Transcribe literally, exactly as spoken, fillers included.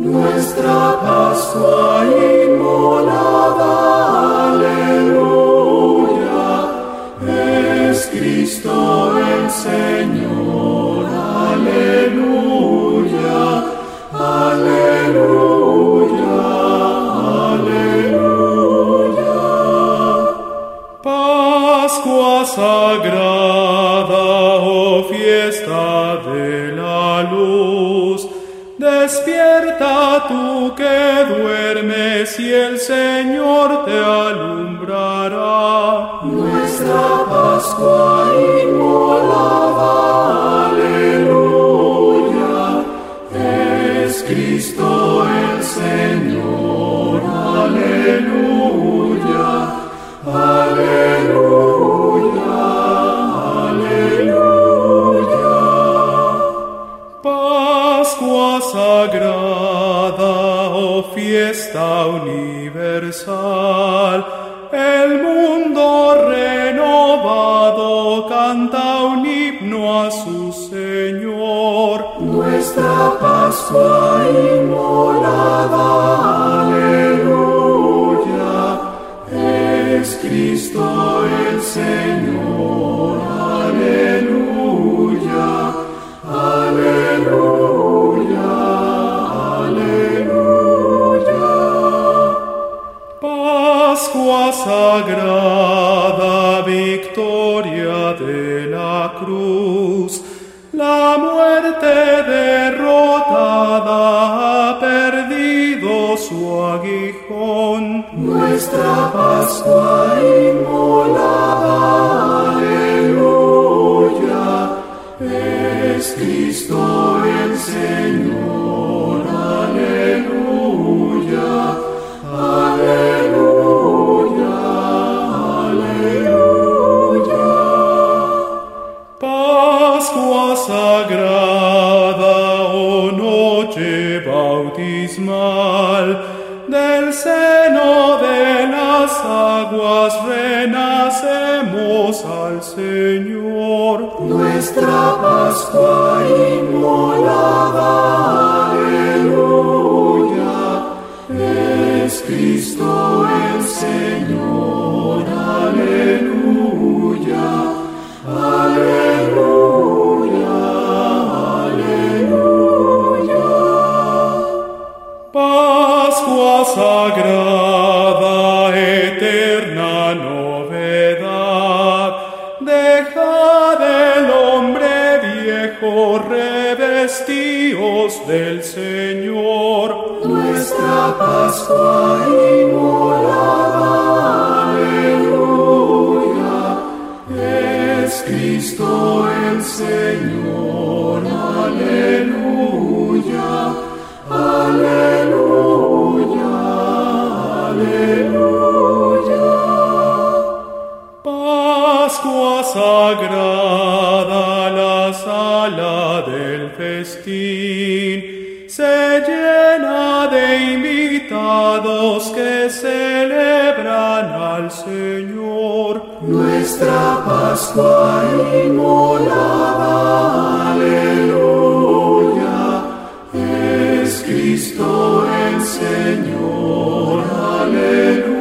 Nuestra Pascua inmolada, aleluya, es Cristo el Señor, aleluya, aleluya, aleluya. Pascua sagrada, oh fiesta de la luz, despierta tú que duermes y el Señor te alumbrará. Nuestra Pascua inmolada, aleluya, es Cristo el Señor, aleluya, aleluya, aleluya. Pascua sagrada, oh fiesta universal, el mundo renovado canta un himno a su Señor. Nuestra Pascua inmolada, aleluya, es Cristo el Señor, aleluya, aleluya, aleluya. Pascua sagrada, victoria de la cruz, la muerte derrotada ha perdido su aguijón. Nuestra Pascua inmolada, aleluya, es Cristo el Señor, aleluya, aleluya, aleluya. Pascua sagrada, oh noche bautismal, del seno de las aguas renacemos al Señor. Nuestra Pascua inmolada, aleluya, es Cristo el Señor, aleluya, aleluya, aleluya. Pascua sagrada, eterna novedad, deja del hombre viejo, revestíos del Señor. Nuestra Pascua inmolada, aleluya, es Cristo el Señor, aleluya, aleluya, aleluya. Pascua sagrada, la sala del festín se llena de invitados que celebran al Señor. Nuestra Pascua inmolada, aleluya, es Cristo el Señor, aleluya.